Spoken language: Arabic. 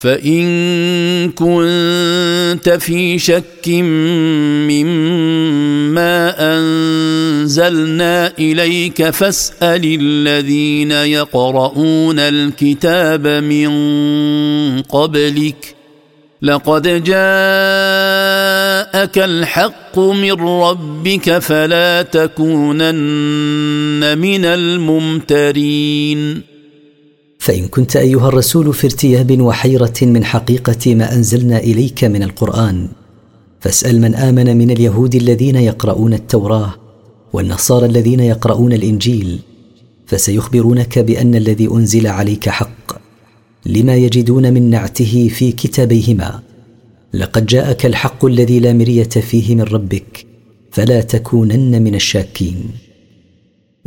فإن كنت في شك مما أنزلنا إليك فاسأل الذين يقرؤون الكتاب من قبلك لقد جاءك الحق من ربك فلا تكونن من الممترين. فإن كنت أيها الرسول في ارتياب وحيرة من حقيقة ما أنزلنا إليك من القرآن فاسأل من آمن من اليهود الذين يقرؤون التوراة والنصارى الذين يقرؤون الإنجيل فسيخبرونك بأن الذي أنزل عليك حق لما يجدون من نعته في كتابيهما. لقد جاءك الحق الذي لا مرية فيه من ربك فلا تكونن من الشاكين.